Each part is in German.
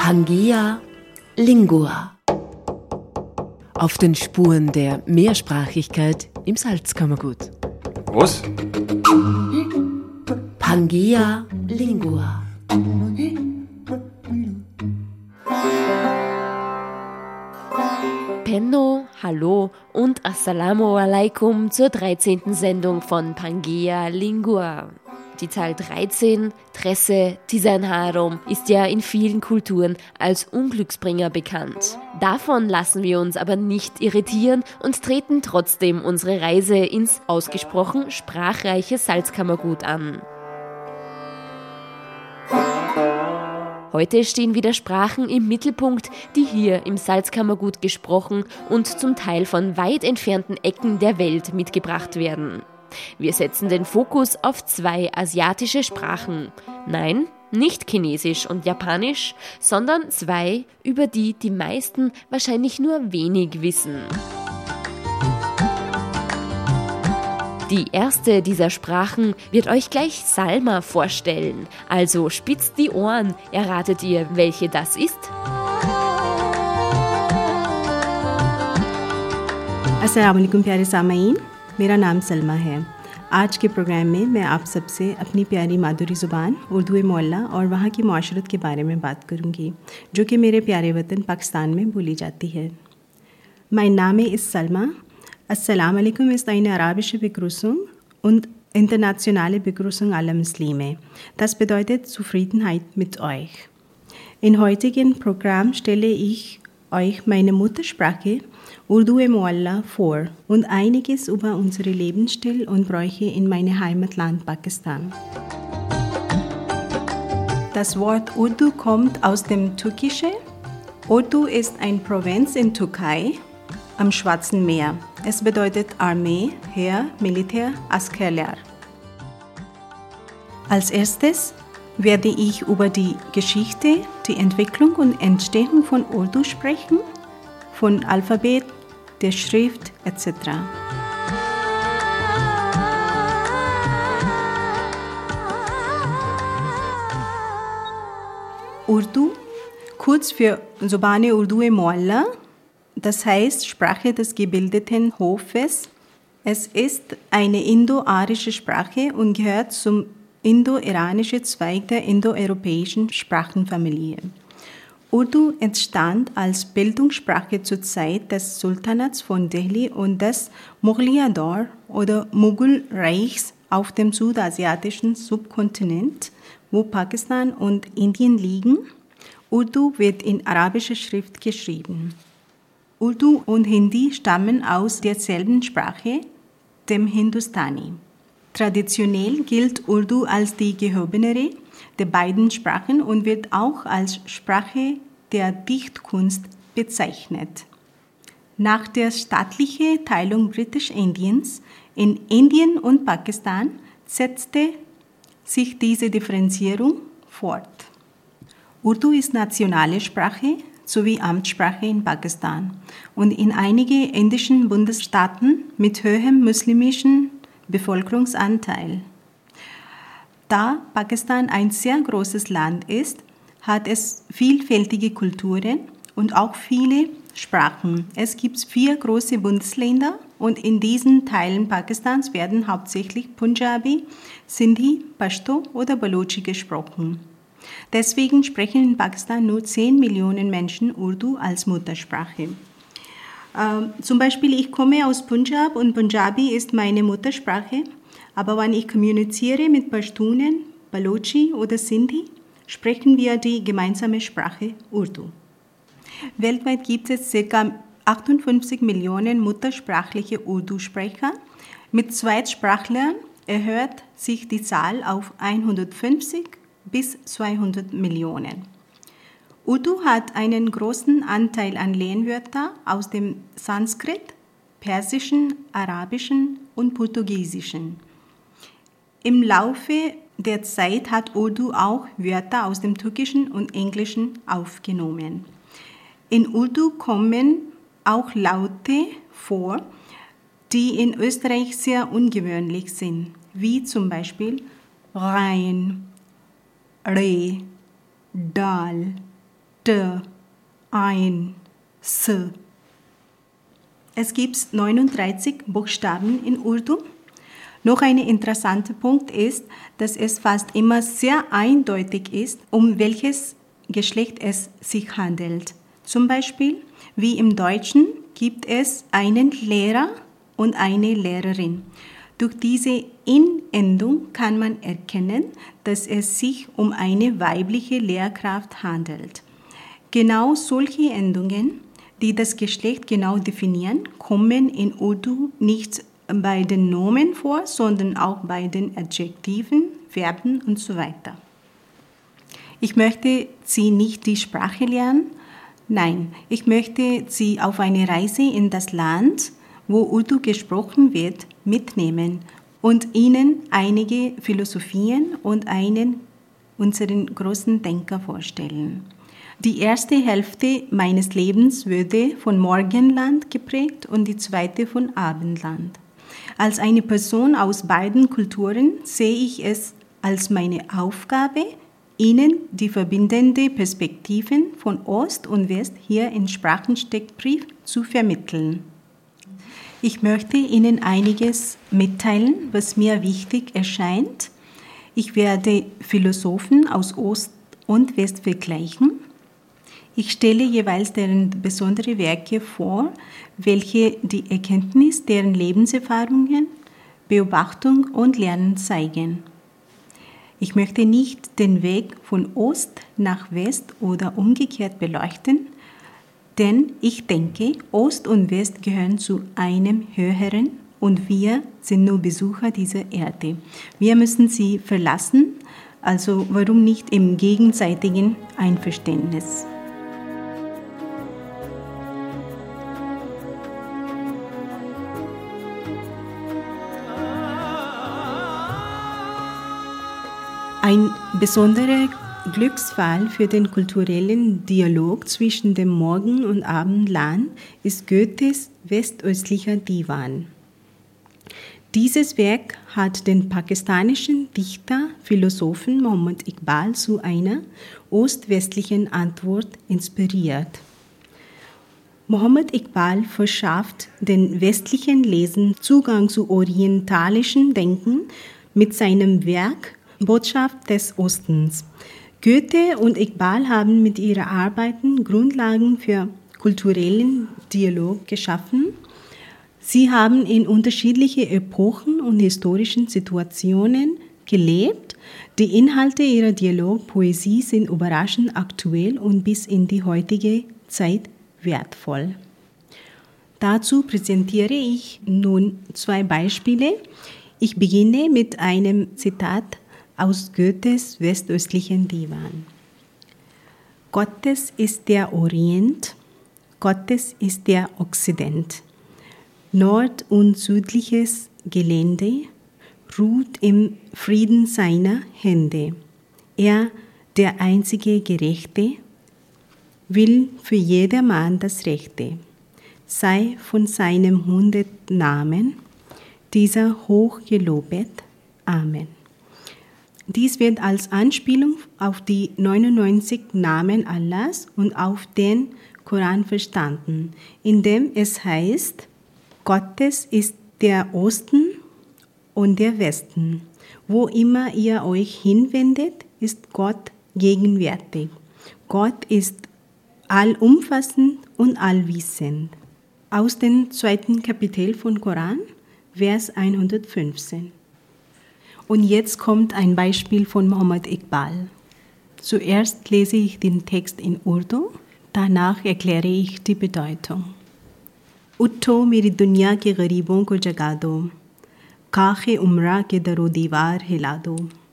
Pangea Lingua. Auf den Spuren der Mehrsprachigkeit im Salzkammergut. Was? Pangea Lingua. Penno, hallo und Assalamu alaikum zur 13. Sendung von Pangea Lingua. Die Zahl 13, Tresse, Tisanharum, ist ja in vielen Kulturen als Unglücksbringer bekannt. Davon lassen wir uns aber nicht irritieren und treten trotzdem unsere Reise ins ausgesprochen sprachreiche Salzkammergut an. Heute stehen wieder Sprachen im Mittelpunkt, die hier im Salzkammergut gesprochen und zum Teil von weit entfernten Ecken der Welt mitgebracht werden. Wir setzen den Fokus auf 2 asiatische Sprachen. Nein, nicht Chinesisch und Japanisch, sondern 2, über die die meisten wahrscheinlich nur wenig wissen. Die erste dieser Sprachen wird euch gleich Salma vorstellen. Also spitzt die Ohren, erratet ihr, welche das ist? अस्सलाम वालेकुम प्यारे सामाईन, मेरा नाम सलमा है। आज के प्रोग्राम में मैं आप सबसे अपनी प्यारी मादुरी ज़ुबान उर्दू मोहल्ला और वहाँ की माशरत के बारे में बात करूँगी, जो कि मेरे प्यारे वतन पाकिस्तान में बोली जाती है। Mein Name ist Salma. Assalamu alaikum ist eine arabische Begrüßung und internationale Begrüßung aller Muslime. Das bedeutet Zufriedenheit mit euch. Im heutigen Programm stelle ich euch meine Muttersprache Urdu Moalla vor und einiges über unsere Lebensstil und Bräuche in meinem Heimatland Pakistan. Das Wort Urdu kommt aus dem Türkischen. Urdu ist eine Provinz in Türkei am Schwarzen Meer. Es bedeutet Armee, Heer, Militär, Askerler. Als erstes werde ich über die Geschichte, die Entwicklung und Entstehung von Urdu sprechen, von Alphabet, der Schrift etc. Urdu, kurz für Zubane Urdu Moalla, das heißt Sprache des gebildeten Hofes. Es ist eine indo-arische Sprache und gehört zum indo-iranischen Zweig der indoeuropäischen Sprachenfamilie. Urdu entstand als Bildungssprache zur Zeit des Sultanats von Delhi und des Mughal-Dor oder Mughal-Reichs auf dem südasiatischen Subkontinent, wo Pakistan und Indien liegen. Urdu wird in arabischer Schrift geschrieben. Urdu und Hindi stammen aus derselben Sprache, dem Hindustani. Traditionell gilt Urdu als die gehobenere der beiden Sprachen und wird auch als Sprache der Dichtkunst bezeichnet. Nach der staatlichen Teilung Britisch-Indiens in Indien und Pakistan setzte sich diese Differenzierung fort. Urdu ist nationale Sprache sowie Amtssprache in Pakistan und in einigen indischen Bundesstaaten mit hohem muslimischen Bevölkerungsanteil. Da Pakistan ein sehr großes Land ist, hat es vielfältige Kulturen und auch viele Sprachen. Es gibt 4 große Bundesländer und in diesen Teilen Pakistans werden hauptsächlich Punjabi, Sindhi, Pashto oder Balochi gesprochen. Deswegen sprechen in Pakistan nur 10 Millionen Menschen Urdu als Muttersprache. Zum Beispiel, ich komme aus Punjab und Punjabi ist meine Muttersprache, aber wenn ich kommuniziere mit Pashtunen, Balochi oder Sindhi, sprechen wir die gemeinsame Sprache Urdu. Weltweit gibt es ca. 58 Millionen muttersprachliche Urdu-Sprecher. Mit Zweitsprachlern erhöht sich die Zahl auf 150 bis 200 Millionen. Urdu hat einen großen Anteil an Lehnwörtern aus dem Sanskrit, Persischen, Arabischen und Portugiesischen. Im Laufe der Zeit hat Urdu auch Wörter aus dem Türkischen und Englischen aufgenommen. In Urdu kommen auch Laute vor, die in Österreich sehr ungewöhnlich sind, wie zum Beispiel Rein, Re, Dal, T, Ein, S. Es gibt 39 Buchstaben in Urdu. Noch ein interessanter Punkt ist, dass es fast immer sehr eindeutig ist, um welches Geschlecht es sich handelt. Zum Beispiel, wie im Deutschen, gibt es einen Lehrer und eine Lehrerin. Durch diese In-Endung kann man erkennen, dass es sich um eine weibliche Lehrkraft handelt. Genau solche Endungen, die das Geschlecht genau definieren, kommen in Urdu nicht bei den Nomen vor, sondern auch bei den Adjektiven, Verben und so weiter. Ich möchte Sie nicht die Sprache lernen, nein, ich möchte Sie auf eine Reise in das Land, wo Urdu gesprochen wird, mitnehmen und Ihnen einige Philosophien und einen unseren großen Denker vorstellen. Die erste Hälfte meines Lebens wurde von Morgenland geprägt und die zweite von Abendland. Als eine Person aus beiden Kulturen sehe ich es als meine Aufgabe, Ihnen die verbindenden Perspektiven von Ost und West hier in Sprachensteckbrief zu vermitteln. Ich möchte Ihnen einiges mitteilen, was mir wichtig erscheint. Ich werde Philosophen aus Ost und West vergleichen. Ich stelle jeweils deren besondere Werke vor, welche die Erkenntnis deren Lebenserfahrungen, Beobachtung und Lernen zeigen. Ich möchte nicht den Weg von Ost nach West oder umgekehrt beleuchten, denn ich denke, Ost und West gehören zu einem Höheren und wir sind nur Besucher dieser Erde. Wir müssen sie verlassen, also warum nicht im gegenseitigen Einverständnis? Ein besonderer Glücksfall für den kulturellen Dialog zwischen dem Morgen- und Abendland ist Goethes westöstlicher Divan. Dieses Werk hat den pakistanischen Dichter, Philosophen Mohammed Iqbal zu einer ost-westlichen Antwort inspiriert. Mohammed Iqbal verschafft den westlichen Lesern Zugang zu orientalischem Denken mit seinem Werk Botschaft des Ostens. Goethe und Iqbal haben mit ihren Arbeiten Grundlagen für kulturellen Dialog geschaffen. Sie haben in unterschiedlichen Epochen und historischen Situationen gelebt. Die Inhalte ihrer Dialogpoesie sind überraschend aktuell und bis in die heutige Zeit wertvoll. Dazu präsentiere ich nun 2 Beispiele. Ich beginne mit einem Zitat aus Goethes westöstlichen Divan. Gottes ist der Orient, Gottes ist der Okzident. Nord- und südliches Gelände ruht im Frieden seiner Hände. Er, der einzige Gerechte, will für jedermann das Rechte. Sei von seinem 100 Namen dieser hoch gelobet. Amen. Dies wird als Anspielung auf die 99 Namen Allahs und auf den Koran verstanden, indem es heißt, Gottes ist der Osten und der Westen. Wo immer ihr euch hinwendet, ist Gott gegenwärtig. Gott ist allumfassend und allwissend. Aus dem 2. Kapitel von Koran, Vers 115. Und jetzt kommt ein Beispiel von Mohammed Iqbal. Zuerst lese ich den Text in Urdu, danach erkläre ich die Bedeutung. Utho meri dunya ke garibon ko jaga do, Kakhe उम्रा के दरो दीवार हिला दो,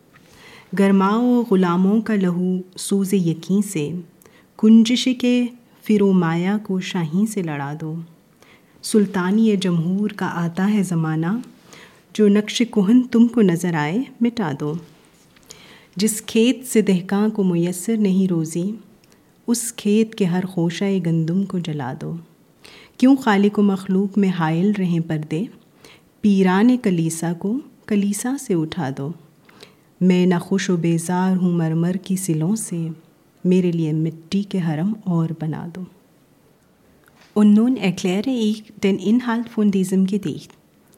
गरमाओ ग़ुलामों का लहू सूज़े यकीन से, कुंजिश के फिरो माया को शाहीन से लड़ा दो। सुल्तानी जमहूर का आता है ज़माना, जो नक्श कोहन तुमको नज़र आए मिटा दो। जिस खेत से दहकां को मुयस्सर नहीं रोज़ी, उस खेत के हर खोशाए गंदुम को जला दो। क्यों खालिक व मखलूक में हायल रहें पर्दे, पीरान कलीसा को कलीसा से उठा दो। मैं नखुश व बेजार हूँ मरमर की सिलों से, मेरे लिए मिट्टी के हरम और बना दो. Und nun erkläre ich den Inhalt von diesem Gedicht.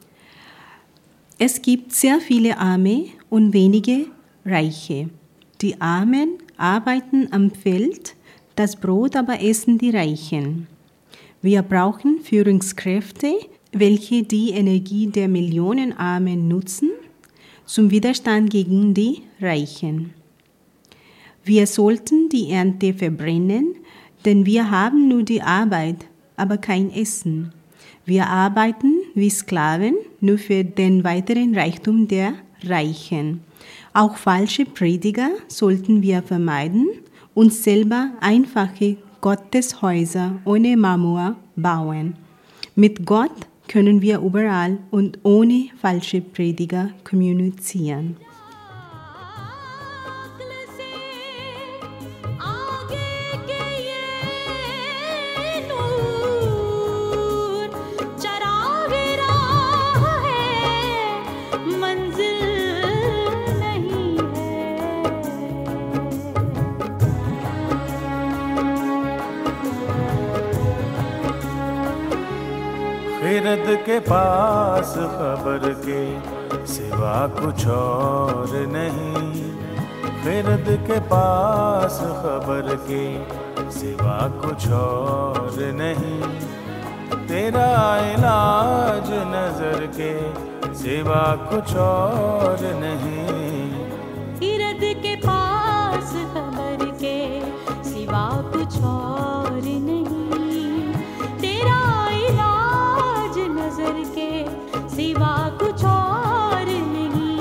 Es gibt sehr viele Arme und wenige Reiche. Die Armen arbeiten am Feld, das Brot aber essen die Reichen. Wir brauchen Führungskräfte, welche die Energie der Millionen Armen nutzen, zum Widerstand gegen die Reichen. Wir sollten die Ernte verbrennen, denn wir haben nur die Arbeit, aber kein Essen. Wir arbeiten wie Sklaven nur für den weiteren Reichtum der Reichen. Auch falsche Prediger sollten wir vermeiden und selber einfache Gotteshäuser ohne Marmor bauen. Mit Gott können wir überall und ohne falsche Prediger kommunizieren. खिरद के पास खबर के सिवा कुछ और नहीं. खिरद के पास खबर के सिवा कुछ और नहीं. तेरा इलाज नजर के सिवा कुछ और नहीं. खिरद के पास खबर के सिवा कुछ और नहीं. तेरा नजर के सिवा कुछ और नहीं.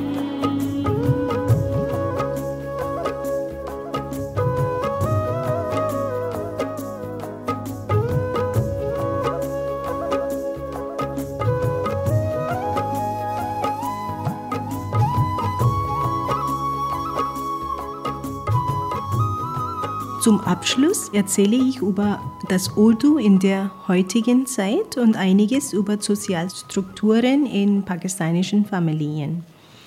Zum Abschluss erzähle ich über das Urdu in der heutigen Zeit und einiges über Sozialstrukturen in pakistanischen Familien.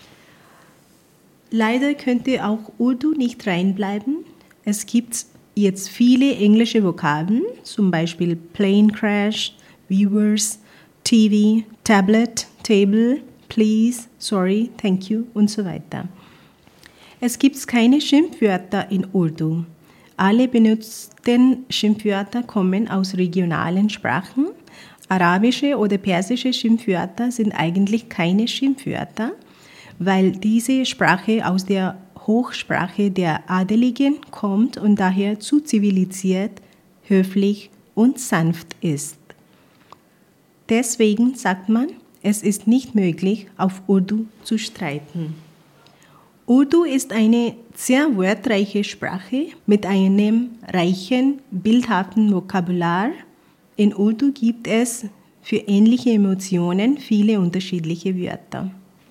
Leider könnte auch Urdu nicht reinbleiben. Es gibt jetzt viele englische Vokabeln, zum Beispiel Plane Crash, Viewers, TV, Tablet, Table, Please, Sorry, Thank you und so weiter. Es gibt keine Schimpfwörter in Urdu. Alle benutzten Schimpfwörter kommen aus regionalen Sprachen. Arabische oder persische Schimpfwörter sind eigentlich keine Schimpfwörter, weil diese Sprache aus der Hochsprache der Adeligen kommt und daher zu zivilisiert, höflich und sanft ist. Deswegen sagt man, es ist nicht möglich, auf Urdu zu streiten. Urdu ist eine sehr wortreiche Sprache mit einem reichen, bildhaften Vokabular. In Urdu gibt es für ähnliche Emotionen viele unterschiedliche Wörter.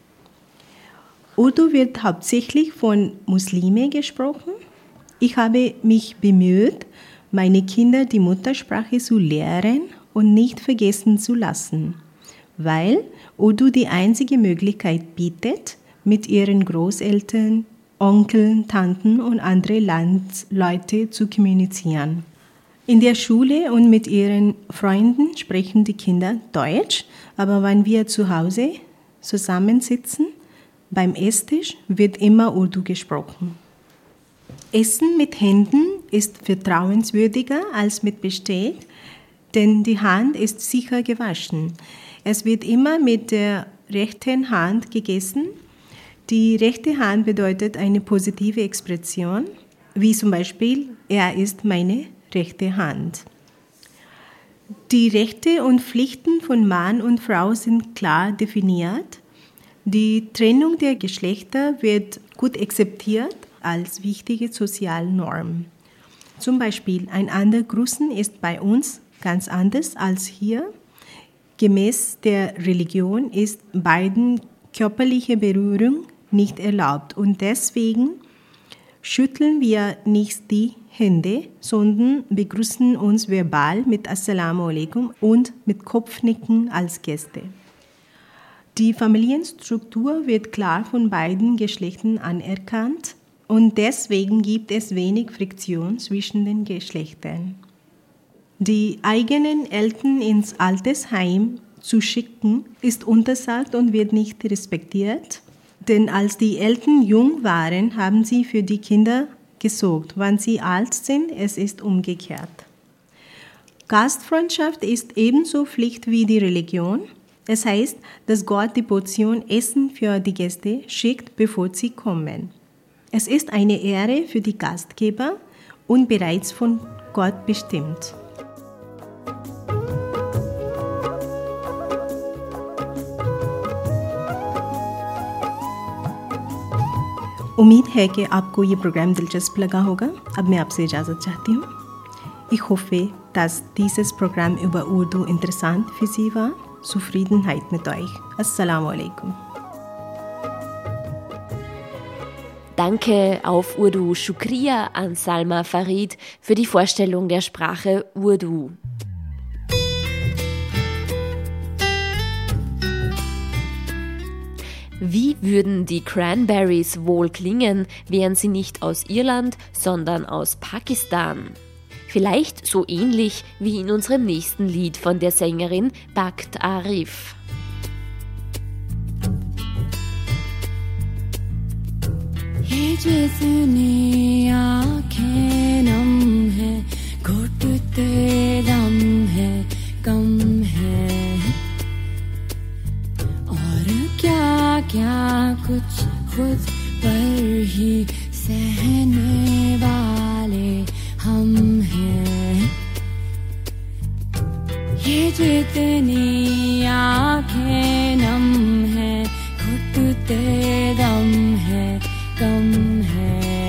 Urdu wird hauptsächlich von Muslimen gesprochen. Ich habe mich bemüht, meine Kinder die Muttersprache zu lehren und nicht vergessen zu lassen, weil Urdu die einzige Möglichkeit bietet, mit ihren Großeltern, Onkeln, Tanten und anderen Landsleuten zu kommunizieren. In der Schule und mit ihren Freunden sprechen die Kinder Deutsch, aber wenn wir zu Hause zusammensitzen, beim Esstisch wird immer Urdu gesprochen. Essen mit Händen ist vertrauenswürdiger als mit Besteck, denn die Hand ist sicher gewaschen. Es wird immer mit der rechten Hand gegessen. Die rechte Hand bedeutet eine positive Expression, wie zum Beispiel, er ist meine rechte Hand. Die Rechte und Pflichten von Mann und Frau sind klar definiert. Die Trennung der Geschlechter wird gut akzeptiert als wichtige Sozialnorm. Zum Beispiel, einander grüßen ist bei uns ganz anders als hier. Gemäß der Religion ist beiden körperliche Berührung nicht erlaubt und deswegen schütteln wir nicht die Hände, sondern begrüßen uns verbal mit Assalamu alaikum und mit Kopfnicken als Gäste. Die Familienstruktur wird klar von beiden Geschlechtern anerkannt. und deswegen gibt es wenig Friktion zwischen den Geschlechtern. Die eigenen Eltern ins Altersheim zu schicken, ist untersagt und wird nicht respektiert, denn als die Eltern jung waren, haben sie für die Kinder gesorgt. Wenn sie alt sind, es ist umgekehrt. Gastfreundschaft ist ebenso Pflicht wie die Religion. Es heißt, dass Gott die Portion Essen für die Gäste schickt, bevor sie kommen. Es ist eine Ehre für die Gastgeber und bereits von Gott bestimmt. उम्मीद है कि आपको ये प्रोग्राम दिलचस्प लगा होगा। अब मैं आपसे इजाज़त चाहती हूँ। Ich hoffe, dass dieses Programm über Urdu interessant für Sie war. Zufriedenheit mit euch. Assalamu alaikum. Danke auf Urdu Shukriya an Salma Farid für die Vorstellung der Sprache Urdu. Wie würden die Cranberries wohl klingen, wären sie nicht aus Irland, sondern aus Pakistan? Vielleicht so ähnlich wie in unserem nächsten Lied von der Sängerin Bakt Arif. ये जितनी आँखें नम है घुटते दम है कम है और क्या क्या कुछ खुद पर ही सहने वाले हम हैं ये जितनी आँखें नम है घुटते दम है कम है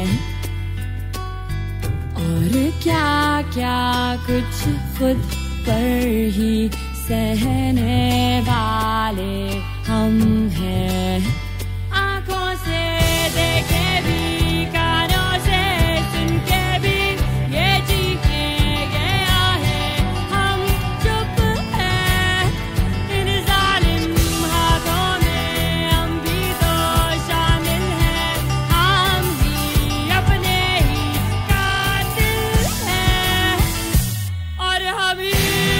और क्या क्या कुछ खुद पर ही सहने वाले हम हैं आँखों से देखे भी कानों से सुन के भी ये जीतेंगे आहे हम चुप हैं इन जालिम हाथों में हम भी तो शामिल हैं हम ही अपने ही कातिल हैं और हम ही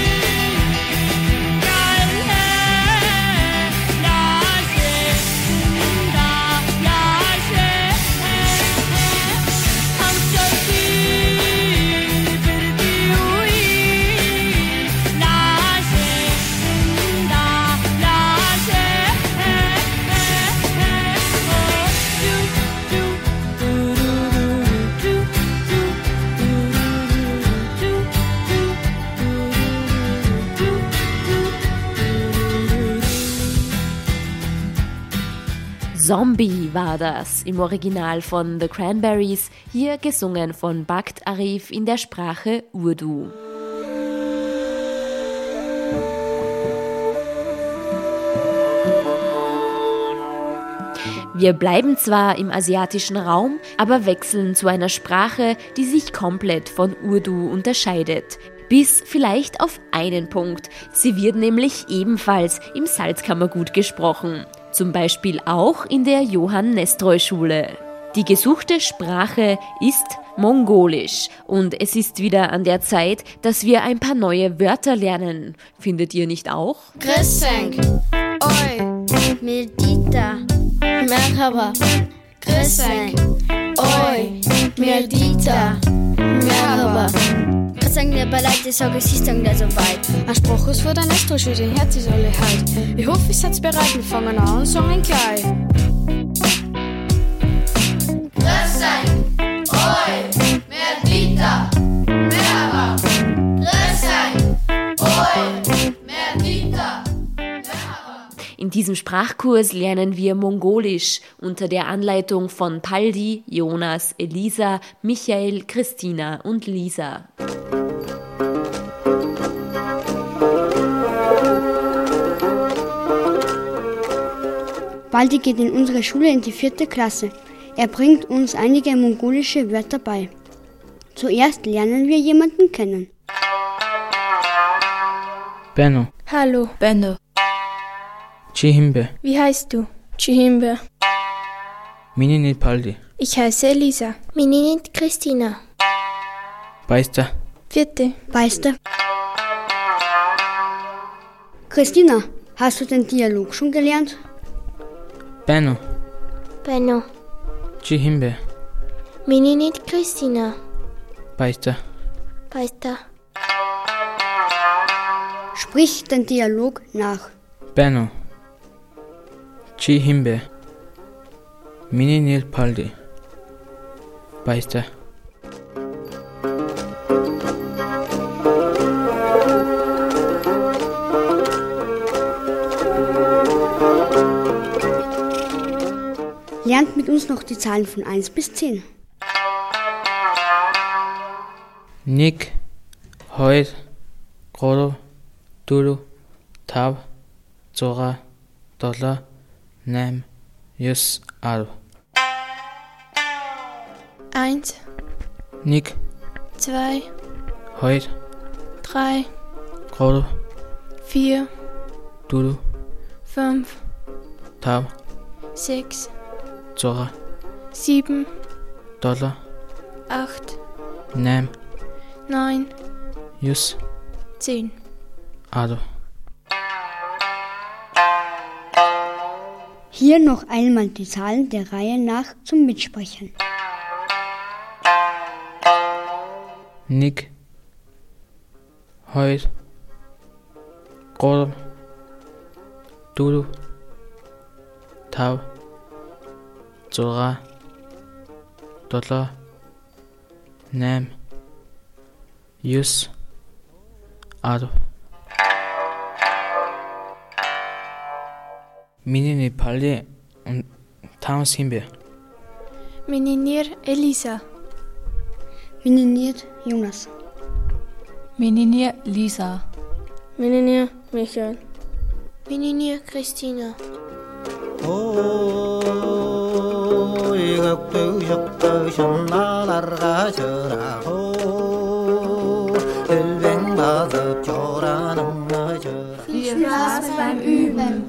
Zombie war das im Original von The Cranberries, hier gesungen von Bakt Arif in der Sprache Urdu. Wir bleiben zwar im asiatischen Raum, aber wechseln zu einer Sprache, die sich komplett von Urdu unterscheidet. Bis vielleicht auf einen Punkt. Sie wird nämlich ebenfalls im Salzkammergut gesprochen. Zum Beispiel auch in der Johann-Nestroy-Schule. Die gesuchte Sprache ist Mongolisch und es ist wieder an der Zeit, dass wir ein paar neue Wörter lernen. Findet ihr nicht auch? Grüßenk, oi, Medita, Merhaba. Grüßenk, oi, Medita, Merhaba. Grüßenk, der Ballett ist auch Geschichten gleich so weit. Ein Spruch ist für der Nestroy-Schule, Herz ist alle halt. Ich hoffe, ihr seid bereit, wir fangen an und sagen gleich. Grüßenk, oi, Medita, Merhaba. Grüßenk, oi, Medita. In diesem Sprachkurs lernen wir Mongolisch unter der Anleitung von Paldi, Jonas, Elisa, Michael, Christina und Lisa. Paldi geht in unsere Schule in die 4. Klasse. Er bringt uns einige mongolische Wörter bei. Zuerst lernen wir jemanden kennen. Benno. Hallo. Benno. Chihimbe. Wie heißt du? Chihimbe. Minini Paldi. Ich heiße Elisa. Minini Christina. Paista. 4. Paista. Christina, hast du den Dialog schon gelernt? Benno. Benno. Chihimbe. Minini Christina. Paista. Paista. Sprich den Dialog nach. Benno. Chihimbe. Minini Paldi. Paista. Lernt mit uns noch die Zahlen von 1 bis 10. Nick, Heut, Grodo, Dulu, Tab, Zora, Dollar, Nem, Jus, Al. 1, Nick, 2, Heut, 3, Grodo, 4, Dulu, 5, Tab, 6, Zora, 7, Dollar, 8, Nem, 9, Jus, 10. Al. Hier noch einmal die Zahlen der Reihe nach zum Mitsprechen. Nick, Heut, Grodo, Dulu, Tab, Zora, Dollar, Nem, Jus, Al. Minini Paldi und Thomas Himbe. Mininir Elisa. Mininiert Jonas. Mininir Lisa. Minini Michael. Minini Christina. Viel Spaß beim Üben.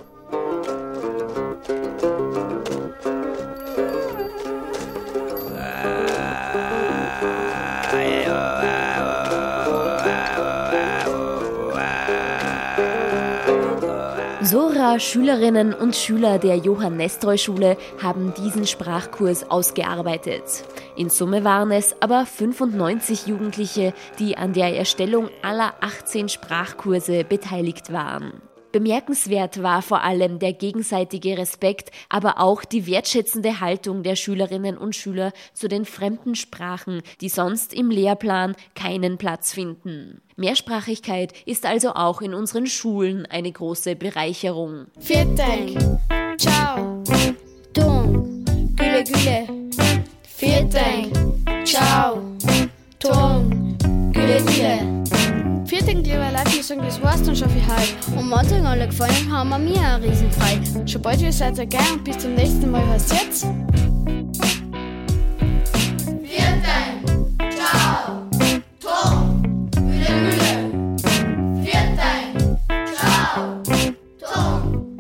Sora, Schülerinnen und Schüler der Johann-Nestroy-Schule haben diesen Sprachkurs ausgearbeitet. In Summe waren es aber 95 Jugendliche, die an der Erstellung aller 18 Sprachkurse beteiligt waren. Bemerkenswert war vor allem der gegenseitige Respekt, aber auch die wertschätzende Haltung der Schülerinnen und Schüler zu den fremden Sprachen, die sonst im Lehrplan keinen Platz finden. Mehrsprachigkeit ist also auch in unseren Schulen eine große Bereicherung. Vierteng. Ciao. Ton. Güle Güle. Vierteng. Ciao. Ton. Güle Güle. Vierteng, liebe Leute, wir sagen, das war's dann schon für heute. Und wenn es euch alle gefallen haben wir mir auch riesenfrei. Schon bald wir seid ihr geil und bis zum nächsten Mal. Heißt jetzt. Vierteng, ciao, Ton, Güle Güle. Vierteng, ciao, Ton,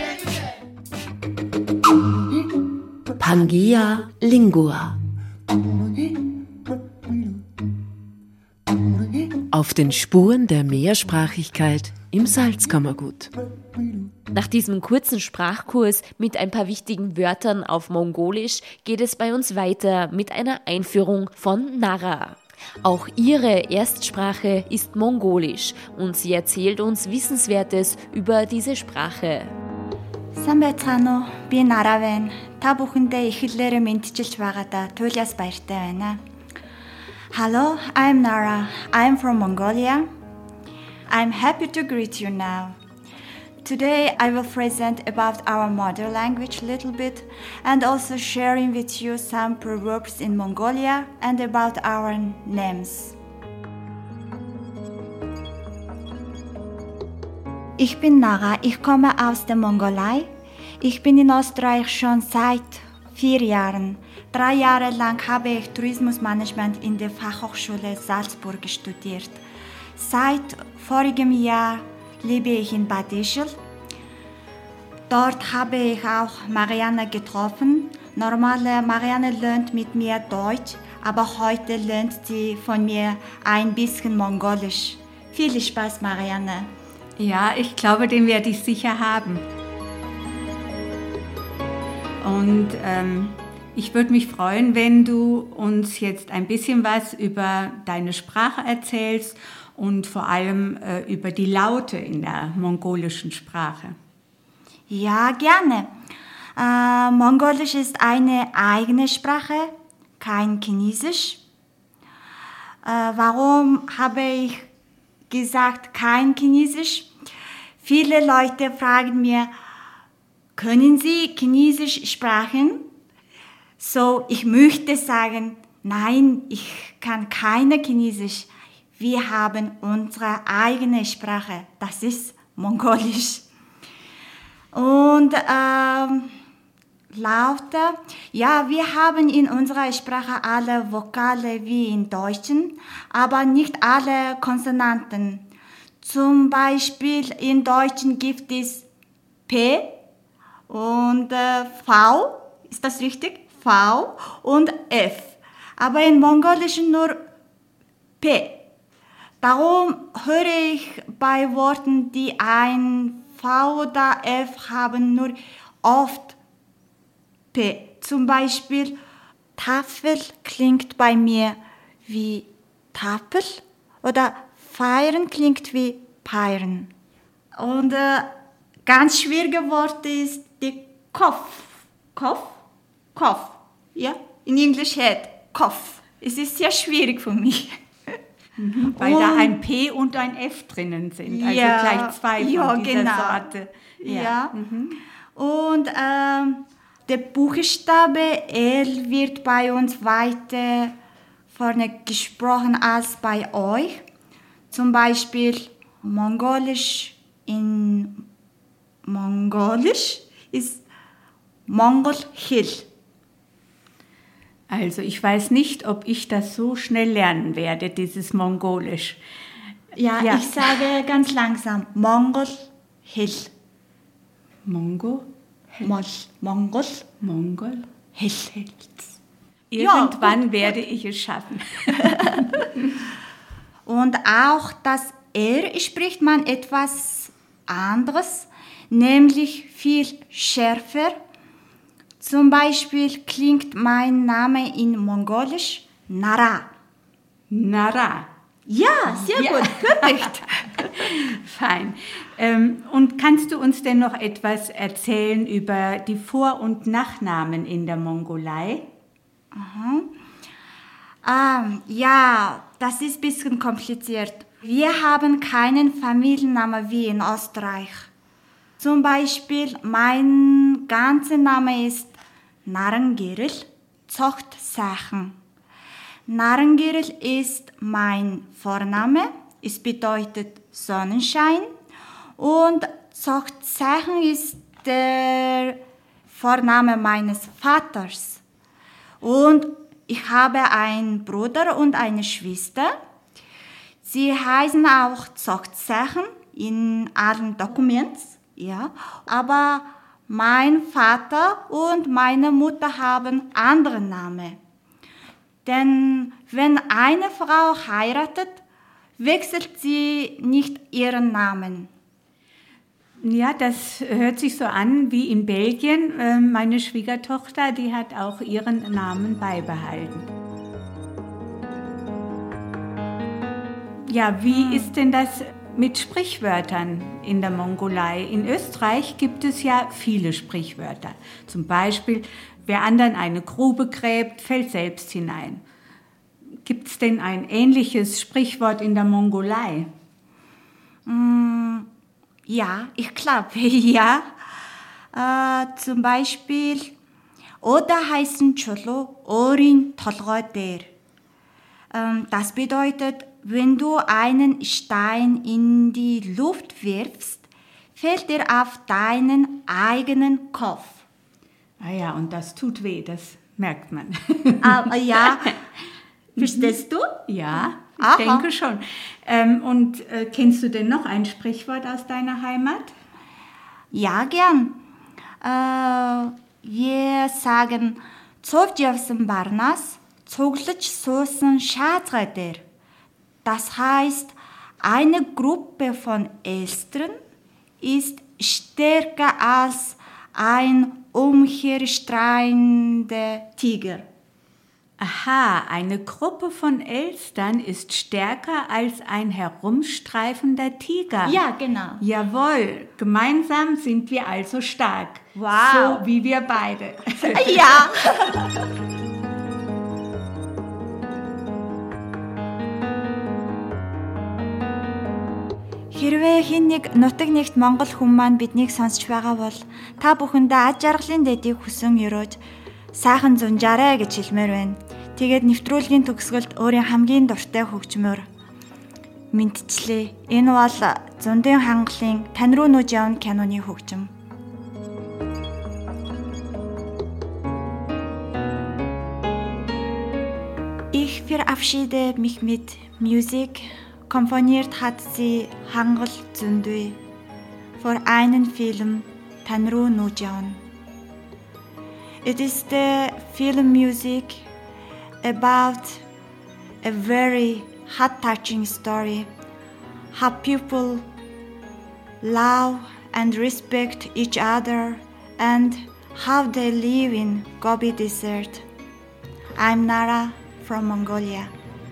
Güle Güle. Pangea Lingua. Auf den Spuren der Mehrsprachigkeit im Salzkammergut. Nach diesem kurzen Sprachkurs mit ein paar wichtigen Wörtern auf Mongolisch geht es bei uns weiter mit einer Einführung von Nara. Auch ihre Erstsprache ist Mongolisch und sie erzählt uns Wissenswertes über diese Sprache. Самбайцгаано би Нара байна. Та бүхэндээ эхлэлээрээ мэдчилж байгаадаа туйлаас баяртай байна. Hello, I'm Nara. I'm from Mongolia. I'm happy to greet you now. Today I will present about our mother language a little bit and also sharing with you some proverbs in Mongolia and about our names. Ich bin Nara, ich komme aus der Mongolei. Ich bin in Österreich schon seit 4 Jahren. 3 Jahre lang habe ich Tourismusmanagement in der Fachhochschule Salzburg studiert. Seit vorigem Jahr lebe ich in Bad Ischl. Dort habe ich auch Marianne getroffen. Normale Marianne lernt mit mir Deutsch, aber heute lernt sie von mir ein bisschen Mongolisch. Viel Spaß, Marianne. Ja, ich glaube, den werde ich sicher haben. Und ich würde mich freuen, wenn du uns jetzt ein bisschen was über deine Sprache erzählst und vor allem über die Laute in der mongolischen Sprache. Ja, gerne. Mongolisch ist eine eigene Sprache, kein Chinesisch. Warum habe ich gesagt, kein Chinesisch? Viele Leute fragen mir, können Sie Chinesisch sprechen? So, ich möchte sagen, nein, ich kann keine Chinesisch. Wir haben unsere eigene Sprache, das ist Mongolisch. Und Laute, ja, wir haben in unserer Sprache alle Vokale wie in Deutschen, aber nicht alle Konsonanten. Zum Beispiel in Deutschen gibt es P und V, ist das richtig? V und F, aber in Mongolischen nur P. Darum höre ich bei Worten, die ein V oder F haben, nur oft P. Zum Beispiel Tafel klingt bei mir wie Tafel oder feiern klingt wie peiren. Und ganz schwierige Wort ist die Kopf. Kopf. Ja, in Englisch Head. Kopf. Es ist sehr schwierig für mich. Weil da ein P und ein F drinnen sind, also ja, gleich zwei von dieser Sorte. Ja. Und der Buchstabe L wird bei uns weiter vorne gesprochen als bei euch. Zum Beispiel Mongolisch in Mongolisch ist Mongol-Hil. Also ich weiß nicht, ob ich das so schnell lernen werde, dieses Mongolisch. Ja, ich sage ganz langsam Mongol-Hil. Mongol? Hil. Irgendwann werde ich es schaffen. Und auch das R spricht man etwas anderes, nämlich viel schärfer. Zum Beispiel klingt mein Name in Mongolisch Nara. Nara. Ja, sehr gut, perfekt. Fein. Und kannst du uns denn noch etwas erzählen über die Vor- und Nachnamen in der Mongolei? Ja, das ist ein bisschen kompliziert. Wir haben keinen Familiennamen wie in Österreich. Zum Beispiel, mein ganzer Name ist Narangiril Zochtsachen. Narangiril ist mein Vorname, es bedeutet Sonnenschein, und Zochtsachen ist der Vorname meines Vaters. Und ich habe einen Bruder und eine Schwester. Sie heißen auch Zochtsachen in allen Dokumenten, ja, aber mein Vater und meine Mutter haben andere Namen. Denn wenn eine Frau heiratet, wechselt sie nicht ihren Namen. Ja, das hört sich so an wie in Belgien. Meine Schwiegertochter, die hat auch ihren Namen beibehalten. Ja, wie ist denn das mit Sprichwörtern in der Mongolei? In Österreich gibt es ja viele Sprichwörter. Zum Beispiel, wer anderen eine Grube gräbt, fällt selbst hinein. Gibt es denn ein ähnliches Sprichwort in der Mongolei? Ja, ich glaube, ja. Zum Beispiel, Oda heißen Cholo, Orin Tolgoder. Das bedeutet, wenn du einen Stein in die Luft wirfst, fällt er auf deinen eigenen Kopf. Ah ja, und das tut weh, das merkt man. Ja, verstehst du? Ja, ich denke schon. Und kennst du denn noch ein Sprichwort aus deiner Heimat? Ja, gern. sagen, цовж явсан барнаас цуглаж суусан Schaazgei дээр. Das heißt, eine Gruppe von Elstern ist stärker als ein umherstreitender Tiger. Aha, eine Gruppe von Elstern ist stärker als ein herumstreifender Tiger. Ja, genau. Jawohl, gemeinsam sind wir also stark. Wow. So wie wir beide. Ja. Хэрвээ хэн нэг нутаг нэгт Монгол хүн маань биднийг сонсч байгаа бол та бүхэндээ аж аргалын дэдийг хүсэн өрөөж сайхан зунжаарэ гэж хэлмээр байна. Тэгээд нэвтрүүлгийн төгсгөлд өөрийн хамгийн дуртай хөгжмөөр мэдчлээ. Энэ бол Зундын хангалын Тань руу нүүж явна киноны хөгжим. Ich verabschiede mich mit Musik. Komponiert hat sie Hangul Zundui für einen Film Tань руу нүүж явна. It is the film music about a very heart-touching story, how people love and respect each other and how they live in Gobi Desert. I'm Nara from Mongolia.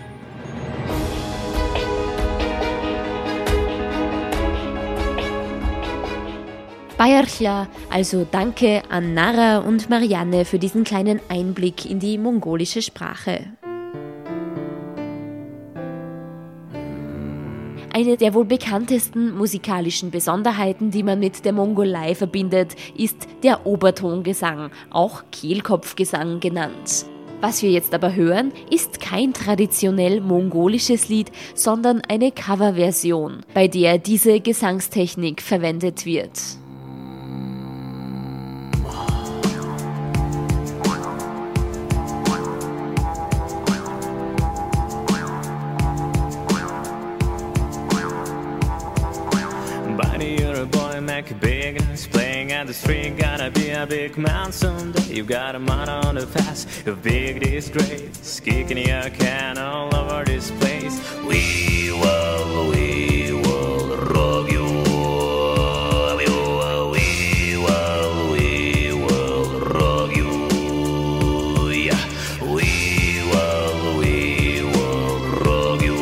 Bayarchla, also danke an Nara und Marianne für diesen kleinen Einblick in die mongolische Sprache. Eine der wohl bekanntesten musikalischen Besonderheiten, die man mit der Mongolei verbindet, ist der Obertongesang, auch Kehlkopfgesang genannt. Was wir jetzt aber hören, ist kein traditionell mongolisches Lied, sondern eine Coverversion, bei der diese Gesangstechnik verwendet wird. Make it big and it's playing at the street. Gotta be a big man someday. You got a man on the fast. Your big disgrace, kicking your can all over this place. We will rock you. We will rock you. Yeah, we will rock you.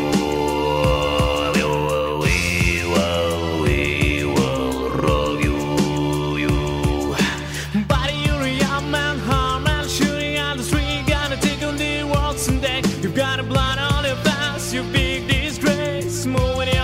Got a blood on your face, you big disgrace, moving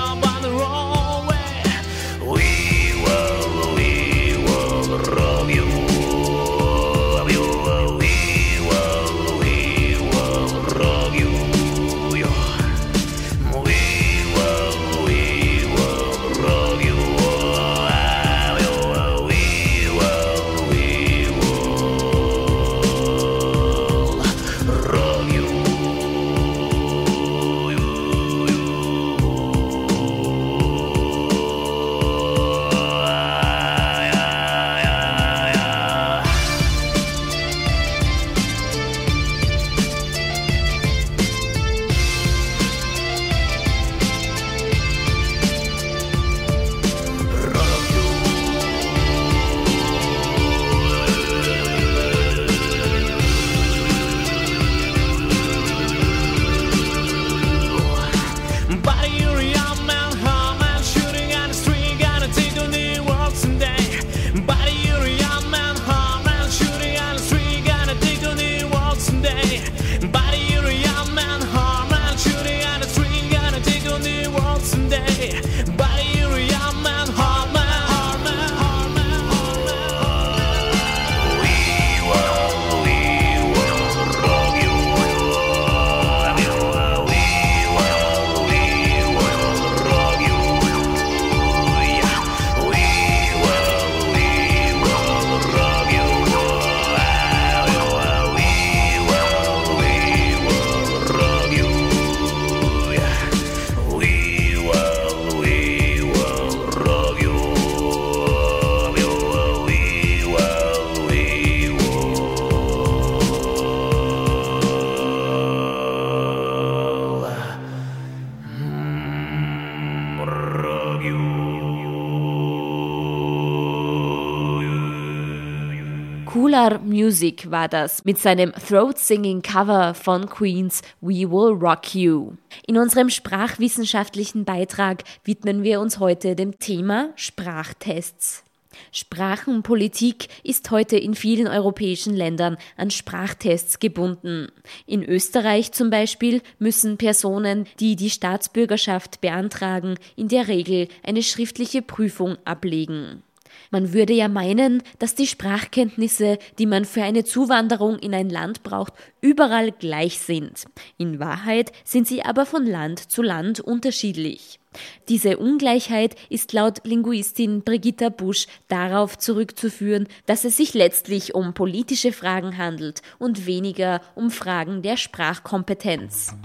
Solar Music war das mit seinem Throat-Singing-Cover von Queen's We Will Rock You. In unserem sprachwissenschaftlichen Beitrag widmen wir uns heute dem Thema Sprachtests. Sprachenpolitik ist heute in vielen europäischen Ländern an Sprachtests gebunden. In Österreich zum Beispiel müssen Personen, die die Staatsbürgerschaft beantragen, in der Regel eine schriftliche Prüfung ablegen. Man würde ja meinen, dass die Sprachkenntnisse, die man für eine Zuwanderung in ein Land braucht, überall gleich sind. In Wahrheit sind sie aber von Land zu Land unterschiedlich. Diese Ungleichheit ist laut Linguistin Brigitta Busch darauf zurückzuführen, dass es sich letztlich um politische Fragen handelt und weniger um Fragen der Sprachkompetenz.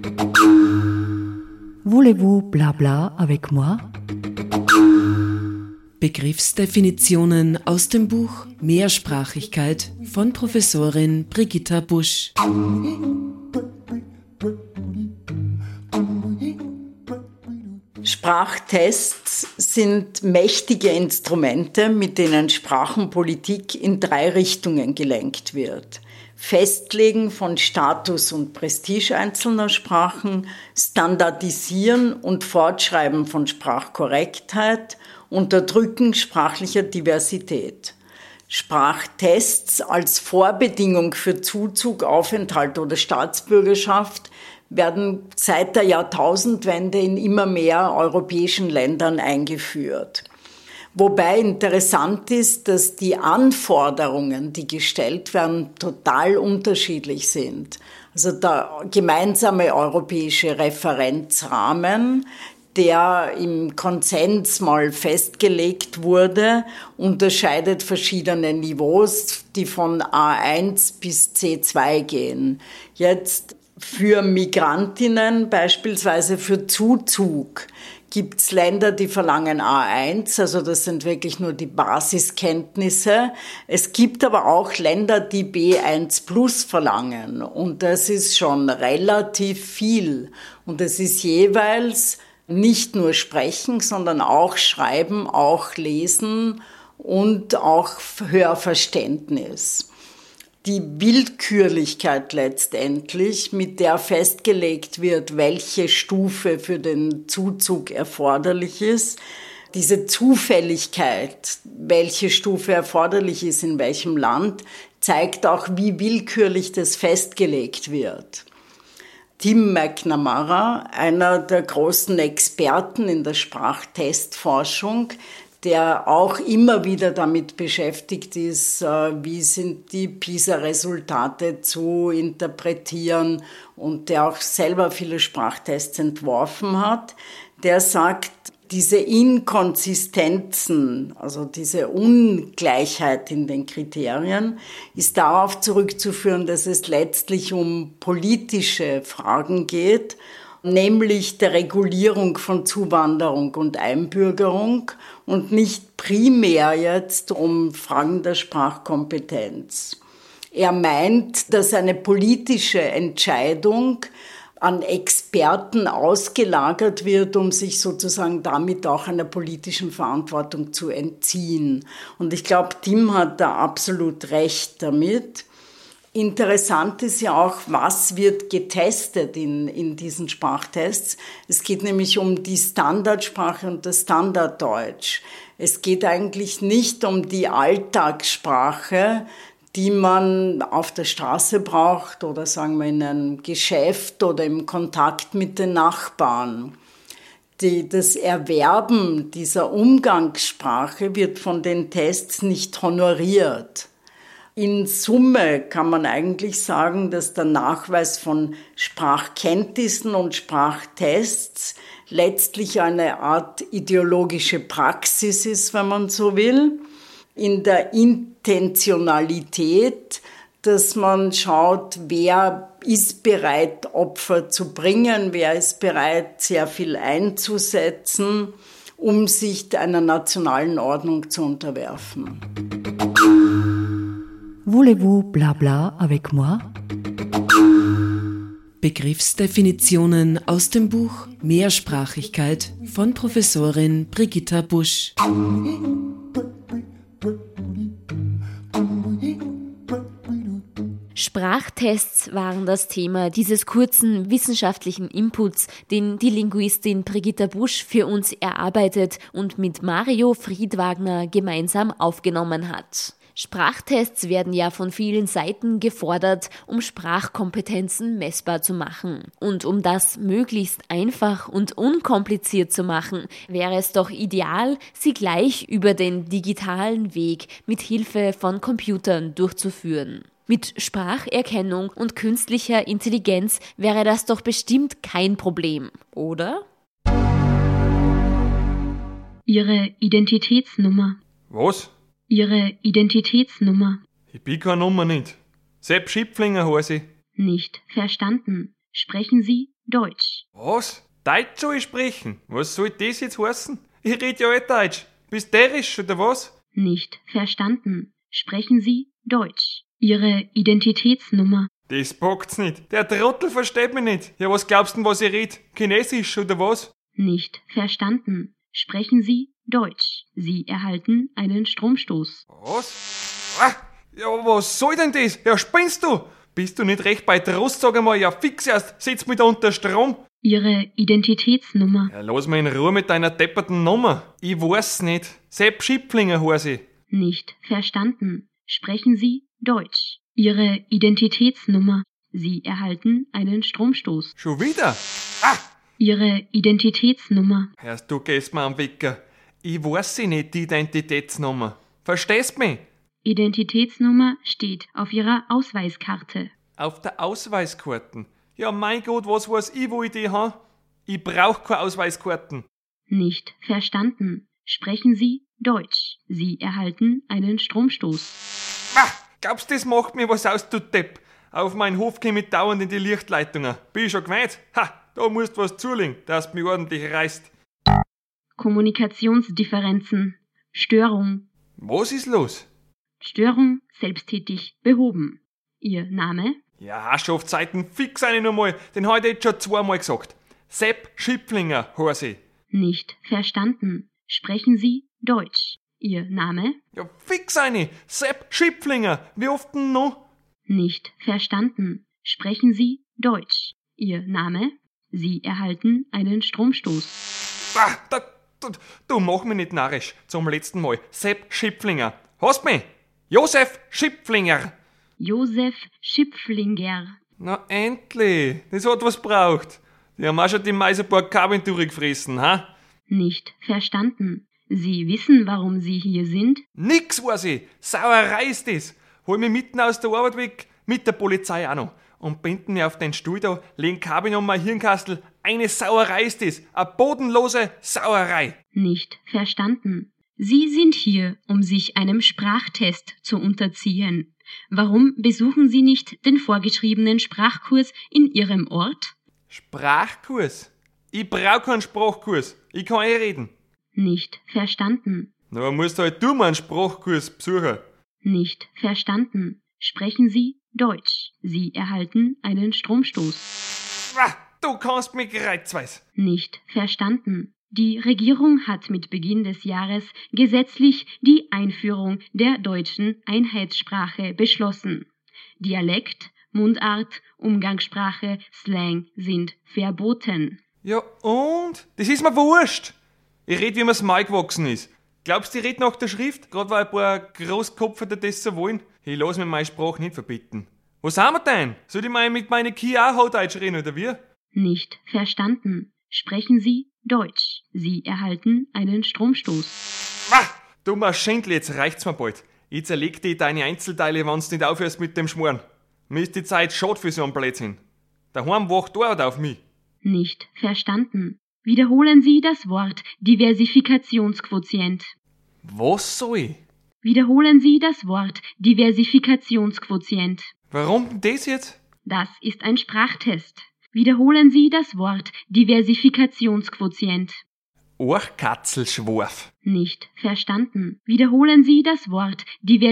Voulez-vous blabla avec moi? Begriffsdefinitionen aus dem Buch Mehrsprachigkeit von Professorin Brigitta Busch. Sprachtests sind mächtige Instrumente, mit denen Sprachenpolitik in 3 Richtungen gelenkt wird. Festlegen von Status und Prestige einzelner Sprachen, Standardisieren und Fortschreiben von Sprachkorrektheit, Unterdrücken sprachlicher Diversität. Sprachtests als Vorbedingung für Zuzug, Aufenthalt oder Staatsbürgerschaft werden seit der Jahrtausendwende in immer mehr europäischen Ländern eingeführt. Wobei interessant ist, dass die Anforderungen, die gestellt werden, total unterschiedlich sind. Also der gemeinsame europäische Referenzrahmen, der im Konsens mal festgelegt wurde, unterscheidet verschiedene Niveaus, die von A1 bis C2 gehen. Jetzt für Migrantinnen, beispielsweise für Zuzug, gibt es Länder, die verlangen A1, also das sind wirklich nur die Basiskenntnisse. Es gibt aber auch Länder, die B1 Plus verlangen und das ist schon relativ viel. Und es ist jeweils nicht nur Sprechen, sondern auch Schreiben, auch Lesen und auch Hörverständnis. Die Willkürlichkeit letztendlich, mit der festgelegt wird, welche Stufe für den Zuzug erforderlich ist, diese Zufälligkeit, welche Stufe erforderlich ist in welchem Land, zeigt auch, wie willkürlich das festgelegt wird. Tim McNamara, einer der großen Experten in der Sprachtestforschung, der auch immer wieder damit beschäftigt ist, wie sind die PISA-Resultate zu interpretieren und der auch selber viele Sprachtests entworfen hat, der sagt, diese Inkonsistenzen, also diese Ungleichheit in den Kriterien, ist darauf zurückzuführen, dass es letztlich um politische Fragen geht, nämlich der Regulierung von Zuwanderung und Einbürgerung und nicht primär jetzt um Fragen der Sprachkompetenz. Er meint, dass eine politische Entscheidung an Experten ausgelagert wird, um sich sozusagen damit auch einer politischen Verantwortung zu entziehen. Und ich glaube, Tim hat da absolut recht damit. Interessant ist ja auch, was wird getestet in diesen Sprachtests. Es geht nämlich um die Standardsprache und das Standarddeutsch. Es geht eigentlich nicht um die Alltagssprache, die man auf der Straße braucht oder sagen wir in einem Geschäft oder im Kontakt mit den Nachbarn. Das Erwerben dieser Umgangssprache wird von den Tests nicht honoriert. In Summe kann man eigentlich sagen, dass der Nachweis von Sprachkenntnissen und Sprachtests letztlich eine Art ideologische Praxis ist, wenn man so will, in der Intentionalität, dass man schaut, wer ist bereit, Opfer zu bringen, wer ist bereit, sehr viel einzusetzen, um sich einer nationalen Ordnung zu unterwerfen. Voulez-vous blabla avec moi? Begriffsdefinitionen aus dem Buch Mehrsprachigkeit von Professorin Brigitta Busch. Sprachtests waren das Thema dieses kurzen wissenschaftlichen Inputs, den die Linguistin Brigitta Busch für uns erarbeitet und mit Mario Friedwagner gemeinsam aufgenommen hat. Sprachtests werden ja von vielen Seiten gefordert, um Sprachkompetenzen messbar zu machen. Und um das möglichst einfach und unkompliziert zu machen, wäre es doch ideal, sie gleich über den digitalen Weg mit Hilfe von Computern durchzuführen. Mit Spracherkennung und künstlicher Intelligenz wäre das doch bestimmt kein Problem, oder? Ihre Identitätsnummer. Was? Ihre Identitätsnummer. Ich bin keine Nummer nicht. Sepp Schipflinger heiße ich. Nicht verstanden. Sprechen Sie Deutsch. Was? Deutsch soll ich sprechen? Was soll das jetzt heißen? Ich rede ja Deutsch. Bist derisch oder was? Nicht verstanden. Sprechen Sie Deutsch. Ihre Identitätsnummer. Das packt's nicht. Der Trottel versteht mich nicht. Ja, was glaubst du, was ich red? Chinesisch oder was? Nicht verstanden. Sprechen Sie Deutsch. Sie erhalten einen Stromstoß. Was? Ah, ja, was soll denn das? Ja, spinnst du? Bist du nicht recht bei Trost, sag einmal, ja fix erst, setz mich da unter Strom. Ihre Identitätsnummer. Ja, lass mich in Ruhe mit deiner depperten Nummer. Ich weiß nicht. Sepp Schipflinger heiße ich. Nicht verstanden. Sprechen Sie Deutsch. Ihre Identitätsnummer. Sie erhalten einen Stromstoß. Schon wieder? Ah! Ihre Identitätsnummer. Hörst du, gehst mir am Wecker. Ich weiß sie nicht, die Identitätsnummer. Verstehst mich? Identitätsnummer steht auf Ihrer Ausweiskarte. Auf der Ausweiskarten? Ja, mein Gott, was weiß ich, wo ich die habe? Ich brauch keine Ausweiskarten. Nicht verstanden. Sprechen Sie Deutsch. Sie erhalten einen Stromstoß. Ah, glaubst du, das macht mir was aus, du Depp? Auf meinen Hof käme ich dauernd in die Lichtleitungen. Bin ich schon gewöhnt? Ha, da musst du was zulegen, dass du mich ordentlich reißt. Kommunikationsdifferenzen. Störung. Was ist los? Störung selbsttätig behoben. Ihr Name? Ja, Herrschaftszeiten, fix eine nochmal. Den habe ich jetzt schon zweimal gesagt. Sepp Schipflinger heiße ich. Nicht verstanden. Sprechen Sie Deutsch. Ihr Name? Ja, fix eine. Sepp Schipflinger. Wie oft denn noch? Nicht verstanden. Sprechen Sie Deutsch. Ihr Name? Sie erhalten einen Stromstoß. Ah, du mach mich nicht narrisch. Zum letzten Mal. Sepp Schipflinger. Hast mich? Josef Schipflinger. Josef Schipflinger. Na endlich. Das hat was braucht. Die haben auch schon die Meiserburg Kabin durchgefressen, ha? Nicht verstanden. Sie wissen, warum Sie hier sind? Nix weiß ich. Sauerei ist das. Hol mich mitten aus der Arbeit weg. Mit der Polizei auch noch. Und binden mir auf den Stuhl da, legen Kabin um mein Hirnkastel. Eine Sauerei ist das. Eine bodenlose Sauerei. Nicht verstanden. Sie sind hier, um sich einem Sprachtest zu unterziehen. Warum besuchen Sie nicht den vorgeschriebenen Sprachkurs in Ihrem Ort? Sprachkurs? Ich brauche keinen Sprachkurs. Ich kann reden. Nicht verstanden. Na, musst halt du mal einen Sprachkurs besuchen. Nicht verstanden. Sprechen Sie Deutsch. Sie erhalten einen Stromstoß. Ah, du kannst mich kreuzweis. Nicht verstanden. Die Regierung hat mit Beginn des Jahres gesetzlich die Einführung der deutschen Einheitssprache beschlossen. Dialekt, Mundart, Umgangssprache, Slang sind verboten. Ja und? Das ist mir wurscht. Ich red, wie mir's mal gewachsen ist. Glaubst du, ich red nach der Schrift, gerade weil ein paar Großkopfer das so wollen? Ich lass mir meine Sprache nicht verbieten. Was haben wir denn? Soll ich mal mit meinen Kia auch Hochdeutsch reden, oder wie? Nicht verstanden. Sprechen Sie Deutsch. Sie erhalten einen Stromstoß. Ah, du Maschindl, jetzt reicht's mir bald. Ich zerleg dir deine Einzelteile, wenn's nicht aufhörst mit dem Schmoren. Mir ist die Zeit schade für so einen Blödsinn. Daheim wacht Arbeit auf mich. Nicht verstanden. Wiederholen Sie das Wort Diversifikationsquotient. Was soll ich? Wiederholen Sie das Wort Diversifikationsquotient. Warum das jetzt? Das ist ein Sprachtest. Wiederholen Sie das Wort Diversifikationsquotient. Orchkatzelschworf. Nicht verstanden. Wiederholen Sie das Wort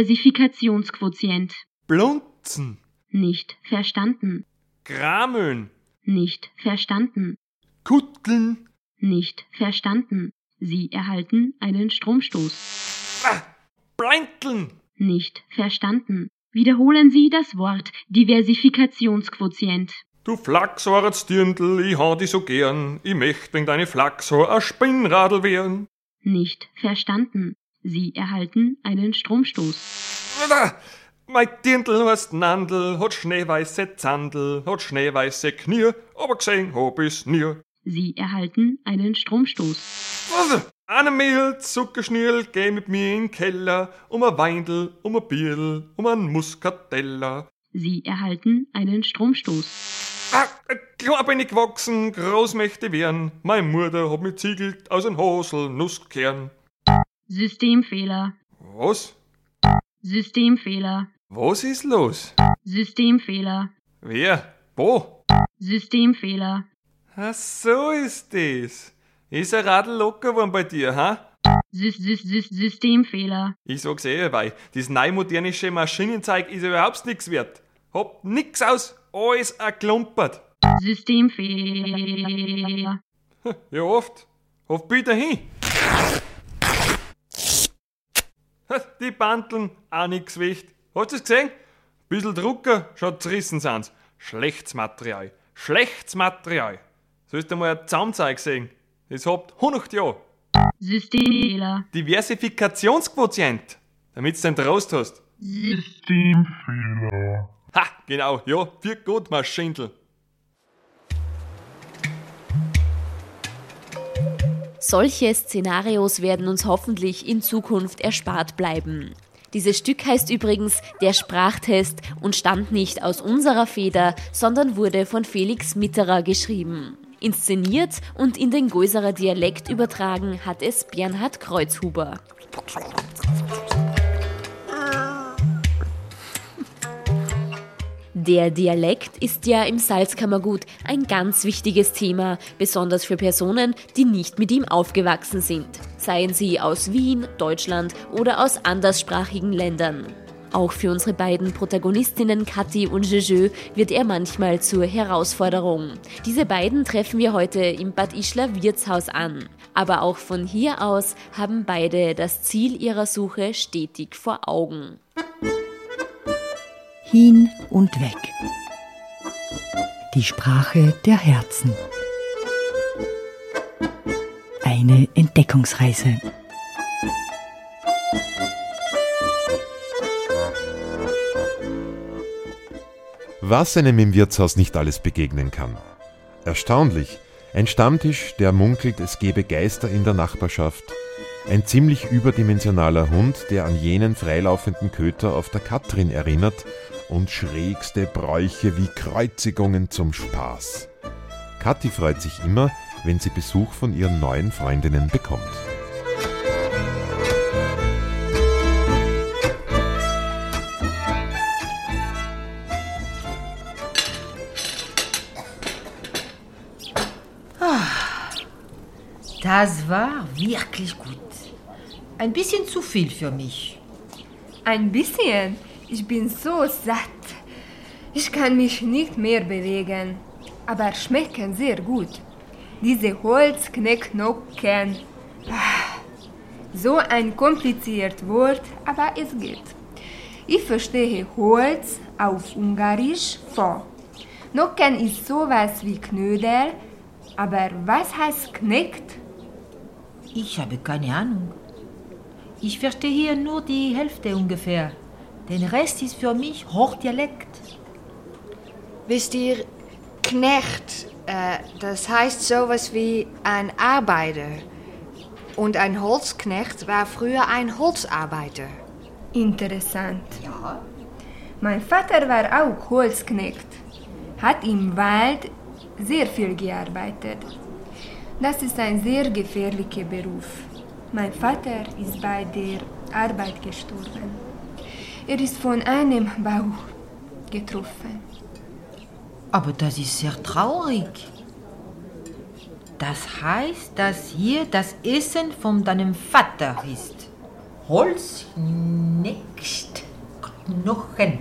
Diversifikationsquotient. Blunzen. Nicht verstanden. Grameln. Nicht verstanden. Kutteln. Nicht verstanden. Sie erhalten einen Stromstoß. Ah, Bleinteln. Nicht verstanden. Wiederholen Sie das Wort Diversifikationsquotient. Du Flachshaaretsdirndl, ich ha dich so gern. Ich möcht wegen deine Flachshaar ein Spinnradl werden. Nicht verstanden. Sie erhalten einen Stromstoß. Mein Dirndl heißt Nandl, hat schneeweiße Zandl, hat schneeweiße Knie, aber gesehen hab ich's nie. Sie erhalten einen Stromstoß. Eine Mehl, Zuckerschnürl, geh mit mir in den Keller, um ein Weindl, um ein Bierl, um ein Muskateller. Sie erhalten einen Stromstoß. Klar bin ich gewachsen, groß möchte werden. Meine Mutter hat mich ziegelt aus ein Haselnusskern. Systemfehler. Was? Systemfehler. Was ist los? Systemfehler. Wer? Wo? Systemfehler. Ach, so ist das. Ist ein Radl locker geworden bei dir, ha? Systemfehler. Ich sag's weil das neumodernische Maschinenzeug ist überhaupt nichts wert. Hab nix aus, alles klumpert. Systemfehler. Ja, oft. Oft bitte hin. Die Bandeln, auch nix wichtig. Hast du's gesehen? Bissl Drucker, schon zerrissen sind's. Schlechtes Material. Schlechtes Material. Sollst du mal ein Zaumzeug sehen? Das habt 100 Jahre. Systemfehler. Diversifikationsquotient. Damit's den Trost hast. Systemfehler. Ha, genau, ja, für gut, Maschindl. Solche Szenarios werden uns hoffentlich in Zukunft erspart bleiben. Dieses Stück heißt übrigens Der Sprachtest und stammt nicht aus unserer Feder, sondern wurde von Felix Mitterer geschrieben. Inszeniert und in den Geuserer Dialekt übertragen hat es Bernhard Kreuzhuber. Der Dialekt ist ja im Salzkammergut ein ganz wichtiges Thema, besonders für Personen, die nicht mit ihm aufgewachsen sind. Seien sie aus Wien, Deutschland oder aus anderssprachigen Ländern. Auch für unsere beiden Protagonistinnen Kathi und Jeju wird er manchmal zur Herausforderung. Diese beiden treffen wir heute im Bad Ischler Wirtshaus an. Aber auch von hier aus haben beide das Ziel ihrer Suche stetig vor Augen. Hin und weg. Die Sprache der Herzen. Eine Entdeckungsreise. Was einem im Wirtshaus nicht alles begegnen kann. Erstaunlich, ein Stammtisch, der munkelt, es gebe Geister in der Nachbarschaft. Ein ziemlich überdimensionaler Hund, der an jenen freilaufenden Köter auf der Katrin erinnert, und schrägste Bräuche wie Kreuzigungen zum Spaß. Kathi freut sich immer, wenn sie Besuch von ihren neuen Freundinnen bekommt. Das war wirklich gut. Ein bisschen zu viel für mich. Ein bisschen? Ich bin so satt. Ich kann mich nicht mehr bewegen. Aber schmecken sehr gut. Diese Holzknecknocken. So ein kompliziertes Wort, aber es geht. Ich verstehe Holz auf Ungarisch vor. Nocken ist sowas wie Knödel, aber was heißt kneckt? Ich habe keine Ahnung. Ich verstehe hier nur die Hälfte ungefähr. Den Rest ist für mich Hochdialekt. Wisst ihr, Knecht, das heißt sowas wie ein Arbeiter. Und ein Holzknecht war früher ein Holzarbeiter. Interessant. Ja. Mein Vater war auch Holzknecht. Hat im Wald sehr viel gearbeitet. Das ist ein sehr gefährlicher Beruf. Mein Vater ist bei der Arbeit gestorben. Er ist von einem Bauch getroffen. Aber das ist sehr traurig. Das heißt, dass hier das Essen von deinem Vater ist. Holzknecht, Knochen.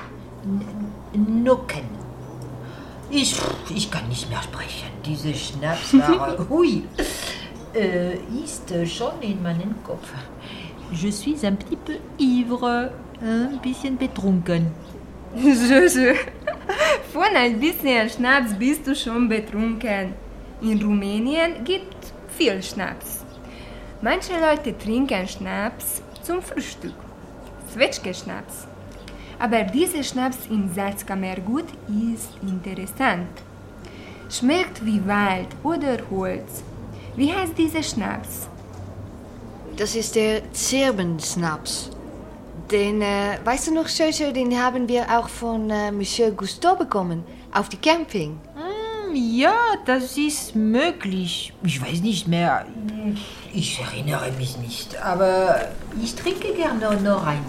Nocken. Ich kann nicht mehr sprechen. Diese Schnapsware, hui, ist schon in meinem Kopf. Je suis un petit peu ivre, ein bisschen betrunken. Jojo, von ein bisschen Schnaps bist du schon betrunken. In Rumänien gibt viel Schnaps. Manche Leute trinken Schnaps zum Frühstück. Zwetschge-Schnaps. Aber dieser Schnaps im Salzkammergut ist interessant. Schmeckt wie Wald oder Holz. Wie heißt dieser Schnaps? Das ist der Zirbenschnaps. Den, weißt du noch, Jojo, den haben wir auch von Monsieur Gusteau bekommen, auf die Camping. Ja, das ist möglich. Ich weiß nicht mehr. Ich erinnere mich nicht, aber ich trinke gerne noch eine.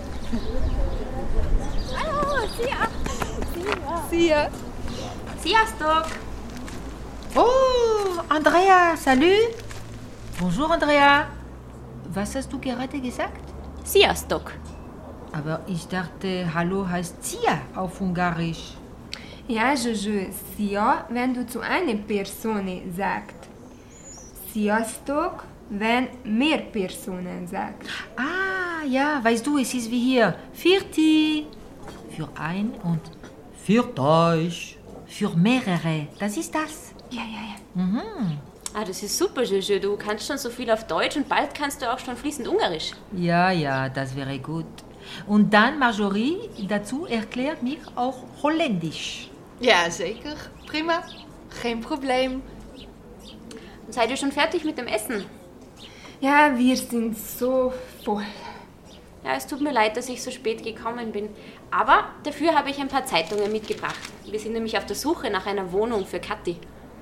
Hallo, Sia. Sziasztok! Oh, Andrea, salut. Bonjour, Andrea. Was hast du gerade gesagt? Sziasztok! Aber ich dachte, Hallo heißt Sia auf Ungarisch. Ja, Jojo, Sia, wenn du zu einer Person sagst. Sziasztok, wenn mehr Personen sagt. Ah, ja, weißt du, es ist wie hier. Vierti. Für ein und für euch. Für mehrere. Das ist das. Ja. Mhm. Ah, das ist super, Jojo. Du kannst schon so viel auf Deutsch und bald kannst du auch schon fließend Ungarisch. Ja, das wäre gut. Und dann Marjorie dazu erklärt mich auch Holländisch. Ja, zeker. Prima. Geen Problem. Und seid ihr schon fertig mit dem Essen? Ja, wir sind so voll. Ja, es tut mir leid, dass ich so spät gekommen bin. Aber dafür habe ich ein paar Zeitungen mitgebracht. Wir sind nämlich auf der Suche nach einer Wohnung für Kathi.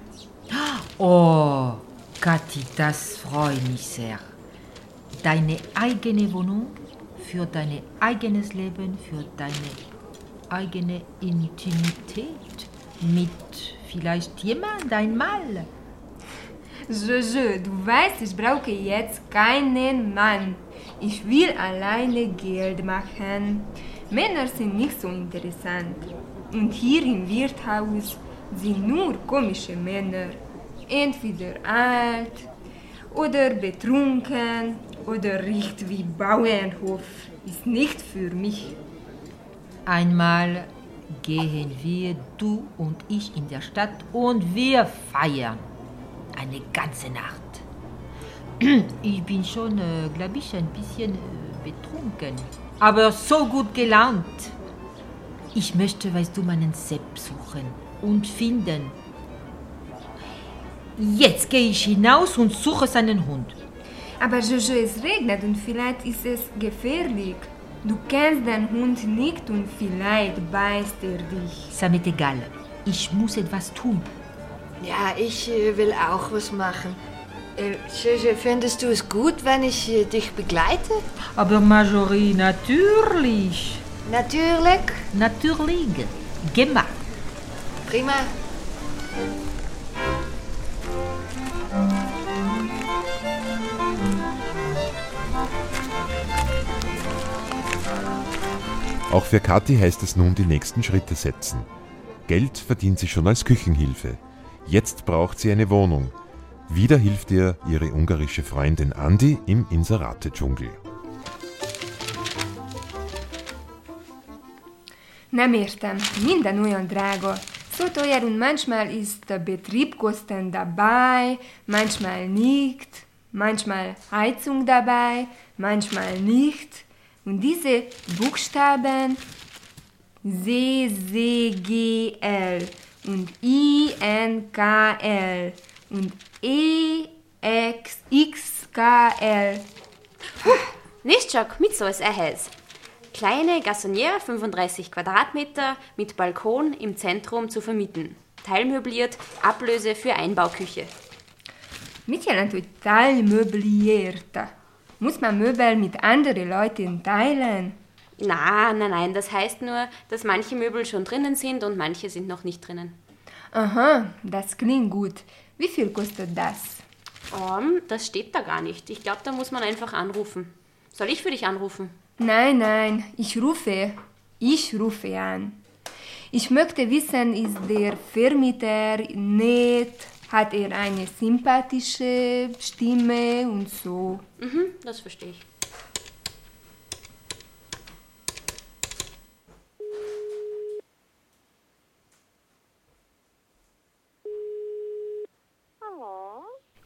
Oh, Kathi, das freut mich sehr. Deine eigene Wohnung für dein eigenes Leben, für deine eigene Intimität mit vielleicht jemand einmal. Jojo, du weißt, ich brauche jetzt keinen Mann. Ich will alleine Geld machen. Männer sind nicht so interessant. Und hier im Wirtshaus sind nur komische Männer. Entweder alt oder betrunken oder riecht wie Bauernhof. Ist nicht für mich. Einmal gehen wir, du und ich, in der Stadt und wir feiern. Eine ganze Nacht. Ich bin schon, glaube ich, ein bisschen betrunken. Aber so gut gelaunt. Ich möchte, weißt du, meinen Sepp suchen und finden. Jetzt gehe ich hinaus und suche seinen Hund. Aber Jojo, es regnet und vielleicht ist es gefährlich. Du kennst den Hund nicht und vielleicht beißt er dich. Samet egal. Ich muss etwas tun. Ja, ich will auch was machen. Jojo, findest du es gut, wenn ich dich begleite? Aber Marjorie, natürlich. Natürlich. Natürlich. Gemacht. Prima. Auch für Kathi heißt es nun die nächsten Schritte setzen. Geld verdient sie schon als Küchenhilfe. Jetzt braucht sie eine Wohnung. Wieder hilft ihr ihre ungarische Freundin Andi im Inserate-Dschungel. Nem értem, minden olyan drága. So teuer und manchmal ist Betriebskosten dabei, manchmal nicht, manchmal Heizung dabei, manchmal nicht. Und diese Buchstaben CCGL und INKL und EXXKL. Niszczak, mit so ist ehhez. Kleine Gassoniere, 35 Quadratmeter, mit Balkon im Zentrum zu vermieten. Teilmöbliert, Ablöse für Einbauküche. Mit jelent, hogy teilmöbliert? Muss man Möbel mit anderen Leuten teilen? Nein, das heißt nur, dass manche Möbel schon drinnen sind und manche sind noch nicht drinnen. Aha, das klingt gut. Wie viel kostet das? Das steht da gar nicht. Ich glaube, da muss man einfach anrufen. Soll ich für dich anrufen? Nein, ich rufe an. Ich möchte wissen, ist der Vermieter nett? Hat er eine sympathische Stimme und so? Das verstehe ich.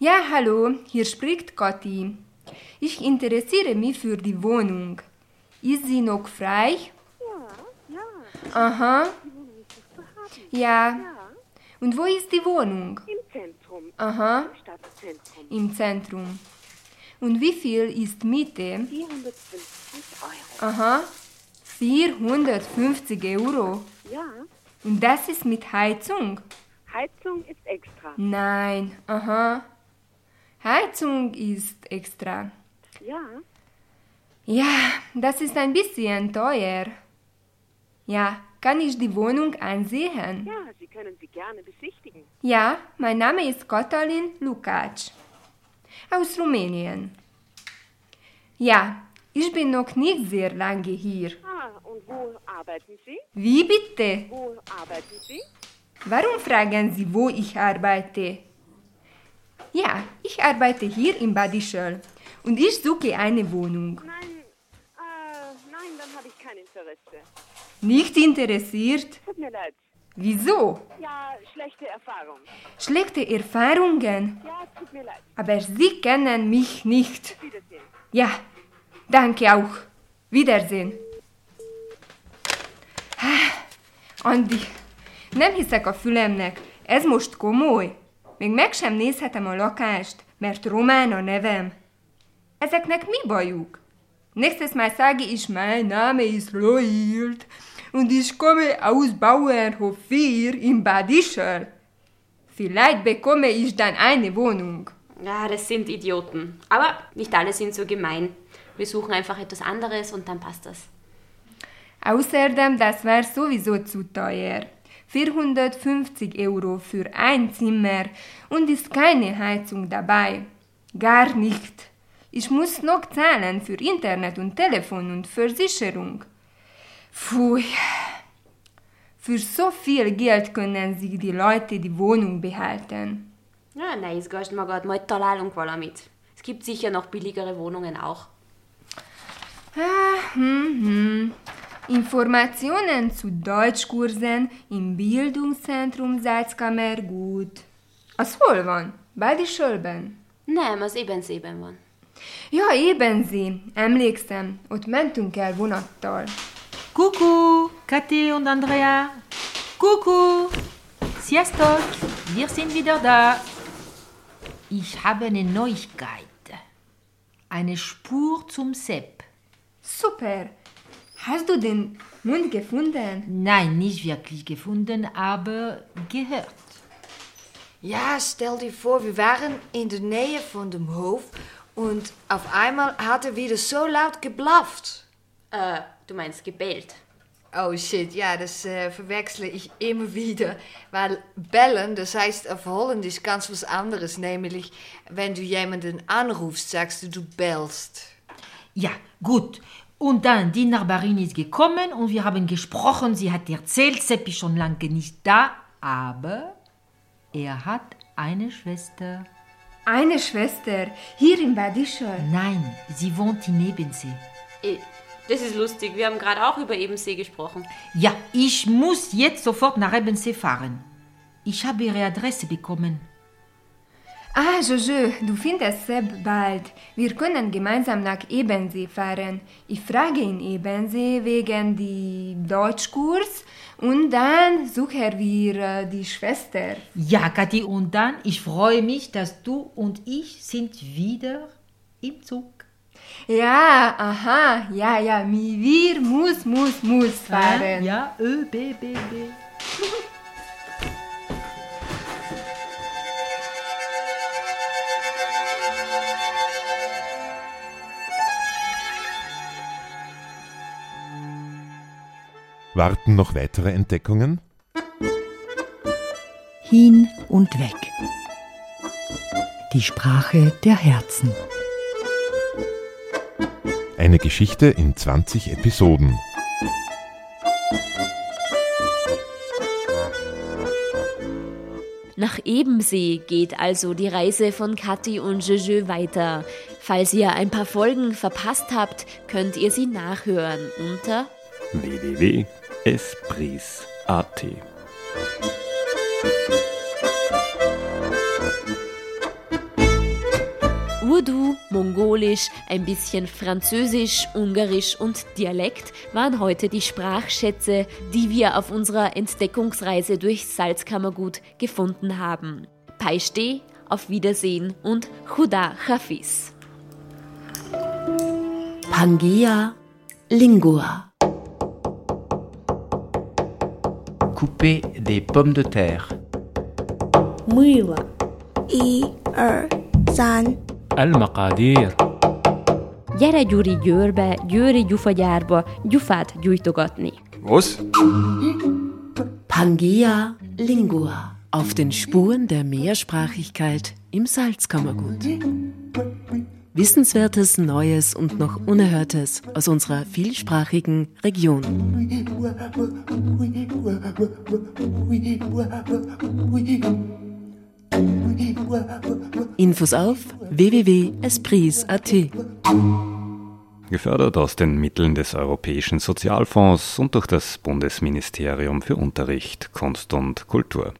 Ja, hallo, hier spricht Kathi. Ich interessiere mich für die Wohnung. Ist sie noch frei? Ja. Aha. Die Wohnung ist noch zu haben. Ja. Und wo ist die Wohnung? Im Zentrum. Aha. Im Stadtzentrum. Im Zentrum. Und wie viel ist Miete? 450 €. Aha. 450 €. Ja. Und das ist mit Heizung? Heizung ist extra. Nein. Aha. Heizung ist extra. Ja. Ja, das ist ein bisschen teuer. Ja, kann ich die Wohnung ansehen? Ja, Sie können sie gerne besichtigen. Ja, mein Name ist Katalin Lukac. Aus Rumänien. Ja, ich bin noch nicht sehr lange hier. Und wo arbeiten Sie? Wie bitte? Wo arbeiten Sie? Warum fragen Sie, wo ich arbeite? Ja, ich arbeite hier in Bad Ischl und ich suche eine Wohnung. Nein, dann habe ich kein Interesse. Nicht interessiert? Tut mir leid. Wieso? Ja, schlechte Erfahrung. Schlechte Erfahrungen? Ja, tut mir leid. Aber Sie kennen mich nicht. Wiedersehen. Ja, danke auch. Wiedersehen. Andi, nem hiszek a fülemnek, ez most komoly. Még meg sem nézhetem a lakást, mert román a nevem. Ezeknek mi bajuk? Nächstes Mal sage ich, mein Name ist Lohild und ich komme aus Bauernhof 4 in Bad Ischl. Vielleicht bekomme ich dann eine Wohnung. Ja, das sind Idioten. Aber nicht alle sind so gemein. Wir suchen einfach etwas anderes und dann passt das. Außerdem, das war sowieso zu teuer. 450 € für ein Zimmer und ist keine Heizung dabei. Gar nicht. Ich muss noch zahlen für Internet und Telefon und Versicherung. Pfui. Für so viel Geld können sich die Leute die Wohnung behalten. Ja, ne izgass magad, majd találunk valamit. Es gibt sicher noch billigere Wohnungen auch. Informationen zu Deutschkursen im Bildungszentrum Salzkammer gut. Az hol van? Bad Ischlben? Nem, az Ebenszében van. Ja, Ebensee. Emlékszem, ott mentünk el vonattal. Coucou, Kathi und Andrea. Coucou. Sziasztok, wir sind wieder da. Ich habe eine Neuigkeit. Eine Spur zum Sepp. Super. Hast du den Mund gefunden? Nein, nicht wirklich gefunden, aber gehört. Ja, stell dir vor, wir waren in der Nähe von dem Hof und auf einmal hat er wieder so laut geblafft. Du meinst gebellt. Oh shit, ja, das verwechsle ich immer wieder. Weil bellen, das heißt auf Holländisch ganz was anderes. Nämlich, wenn du jemanden anrufst, sagst du bellst. Ja, gut. Und dann, die Nachbarin ist gekommen und wir haben gesprochen. Sie hat erzählt, Sepp ist schon lange nicht da, aber er hat eine Schwester. Eine Schwester? Hier in Bad Ischl? Nein, sie wohnt in Ebensee. Das ist lustig, wir haben gerade auch über Ebensee gesprochen. Ja, ich muss jetzt sofort nach Ebensee fahren. Ich habe ihre Adresse bekommen. Ah, Jojo, du findest Sepp bald. Wir können gemeinsam nach Ebensee fahren. Ich frage in Ebensee wegen die Deutschkurs und dann suchen wir die Schwester. Ja, Kathi, und dann, ich freue mich, dass du und ich sind wieder im Zug. Ja, aha, ja, wir muss fahren. Ja, B. Warten noch weitere Entdeckungen? Hin und weg. Die Sprache der Herzen. Eine Geschichte in 20 Episoden. Nach Ebensee geht also die Reise von Kathi und Jojo weiter. Falls ihr ein paar Folgen verpasst habt, könnt ihr sie nachhören unter www.espris.at. Urdu, Mongolisch, ein bisschen Französisch, Ungarisch und Dialekt waren heute die Sprachschätze, die wir auf unserer Entdeckungsreise durch Salzkammergut gefunden haben. Paishte, auf Wiedersehen und Khuda Hafiz. Pangea Lingua. Couper des pommes de terre. Muiwa. 1, 2, 3. المقادير. Gyere Gyuri győrbe, Győri gyufagyárba, gyufát gyújtogatni. Was? Pangea Lingua. Auf den Spuren der Mehrsprachigkeit im Salzkammergut. Wissenswertes, Neues und noch Unerhörtes aus unserer vielsprachigen Region. Infos auf www.espris.at. Gefördert aus den Mitteln des Europäischen Sozialfonds und durch das Bundesministerium für Unterricht, Kunst und Kultur.